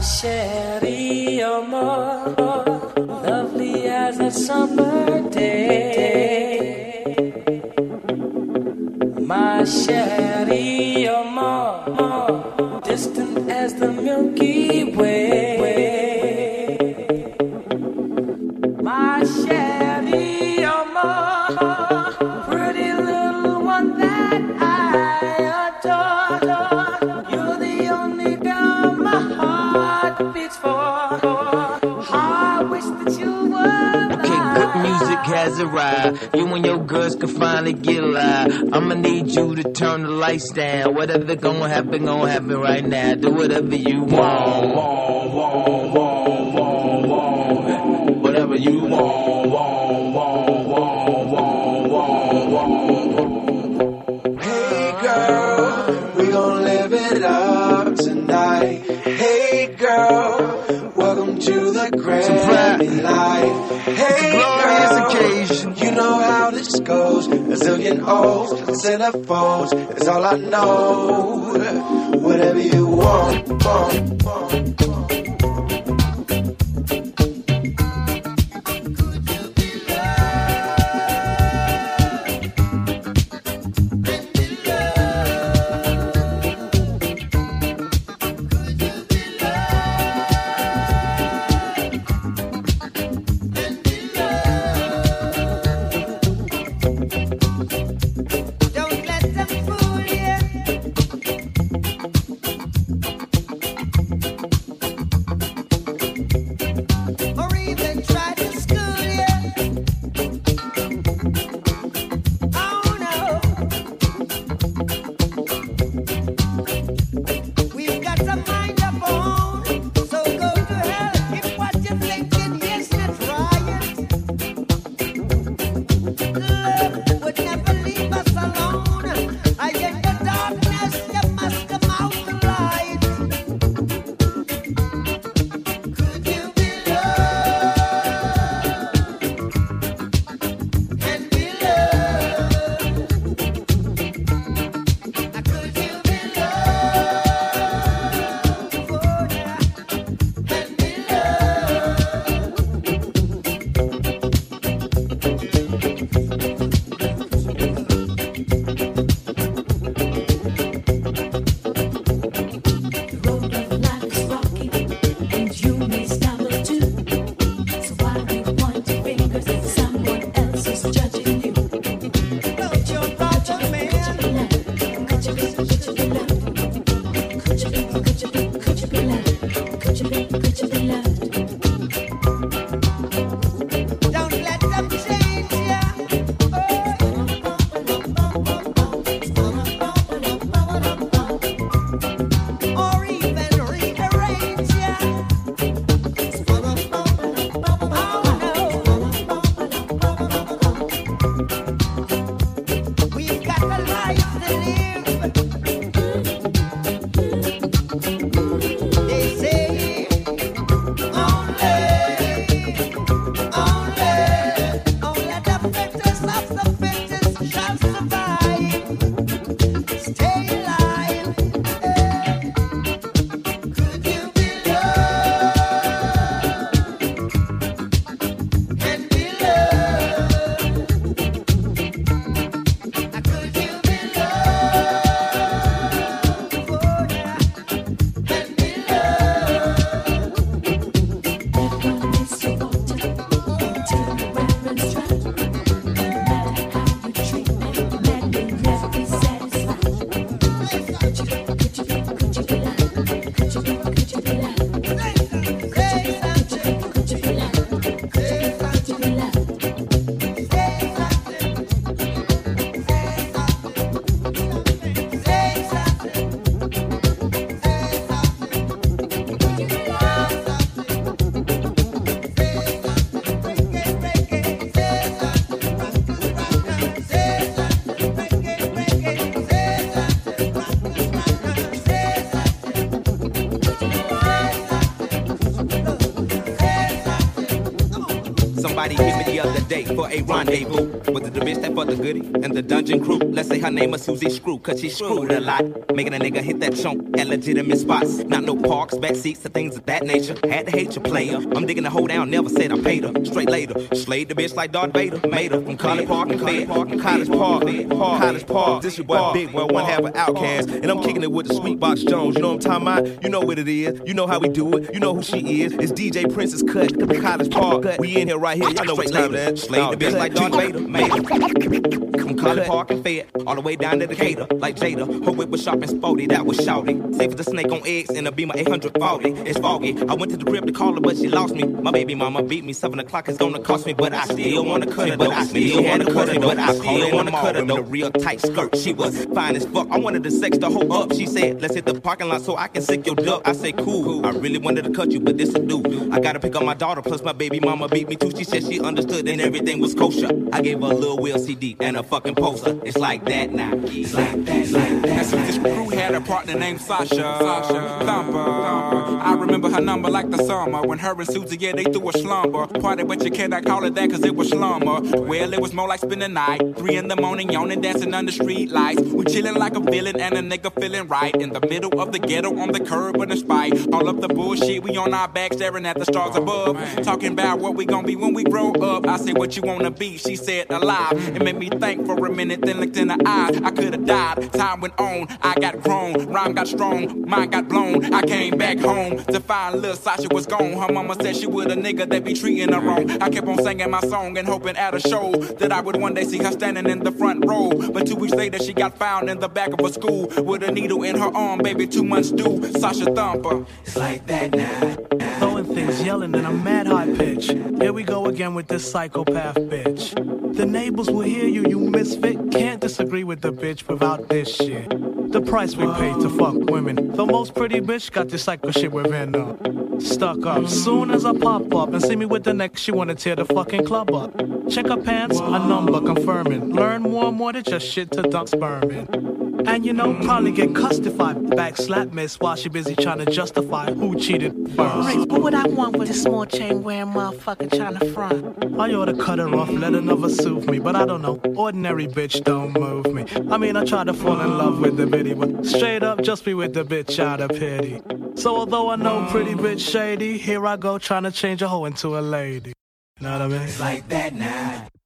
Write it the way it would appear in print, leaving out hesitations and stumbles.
Sherry, you're more lovely as a summer day. My Sherry, you're more distant as the Milky Way. My Sherry, you're more pretty little one that I adore. You're the only girl my heart beats for. I wish that you were. Okay, good music has arrived. You and your girls can finally get live. I'ma need you to turn the lights down. Whatever gonna happen right now. Do whatever you want. Whatever you want. Hey girl, we gon' live it up tonight. Hey girl, welcome to the Grammy life. Hey girl, occasion. You know how this goes. A zillion O's, a centerfolds. That's all I know. Whatever you want. Somebody give me the other day for a rendezvous. Was it the bitch that fucked the goodie and the dungeon crew? Let's say her name was Susie Screw, cause she screwed a lot. Making a nigga hit that chunk at legitimate spots. Not no parks, back seats, or things of that nature. Had to hate your player. I'm digging the hoe down, never said I paid her. Straight later, slayed the bitch like Darth Vader. Made her from College Park and Fed. College Park. This your boy Big Boy, one half of Outcast. And I'm kicking it with the Sweet Box Jones. You know what I'm talking about? You know what it is. You know how we do it. You know who she is. It's DJ Princess Cut. College Park. We in here right here. Y'all know what time it is. Slayed the bitch like Darth Vader. Made her from College Park and Fed. All the way down to Decatur. Like Jada. Her whip was sharp and sporty. That was shouty. Safe as the snake on eggs in a Beamer 840. It's foggy. I went to the crib to call her, but she lost me. My baby mama beat me. 7 o'clock is gonna cost me, but I still wanna cut her. But I still wanna cut her. But I still wanna cut her. The real tight skirt. She was fine as fuck. I wanted to sex the hoe up. She said, let's hit the parking lot so I can sick your duck. I said, cool. I really wanted to cut you, but this a do. I gotta pick up my daughter, plus my baby mama beat me too. She said she understood and everything was kosher. I gave her a Lil Will CD and a fucking poster. It's like that now. It's like that, like that. And since this crew had a partner named Sasha Thumper. I remember her number like the summer. When her and Susie, yeah, they threw a slumber. Party, but you cannot call it that cause it was slumber. Well, it was more like spending the night. 3 in the morning, yawning, dancing under street lights. We chilling like a villain and a nigga feeling right. In the middle of the ghetto on the curb with a spite. All of the bullshit, we on our back staring at the stars above. Talking about what we gon' be when we grow up. I said, what you wanna be? She said, alive. It made me think for a minute, then looked in her eyes. I could've died. Time went on, I got grown. Rhyme got strong, mind got blown. I came back home to find little Sasha was gone. Her mama said she would a nigga that be treating her wrong. I kept on singing my song and hoping at a show that I would one day see her standing in the front row. But 2 weeks later she got found in the back of a school with a needle in her arm, baby, 2 months due. Sasha Thumper. It's like that now. Throwing things, yelling in a mad high pitch. Here we go again with this psychopath bitch. The neighbors will hear you, you misfit. Can't disagree with the bitch without this shit. The price we pay to fuck women. The most pretty bitch got this psycho shit within her. Stuck up. Soon as I pop up and see me with the next, she wanna tear the fucking club up. Check her pants, a number confirming. Learn more than just shit to dunk sperm in. And you know, probably get cussed if I back slap miss while she busy trying to justify who cheated first. Right, what would I want with this small chain wearing motherfucker trying to front? I ought to cut her off, let another soothe me, but I don't know, ordinary bitch don't move me. I mean, I try to fall in love with the bitty, but straight up just be with the bitch out of pity. So although I know pretty bitch shady, here I go trying to change a hoe into a lady. Know what I mean? It's like that now.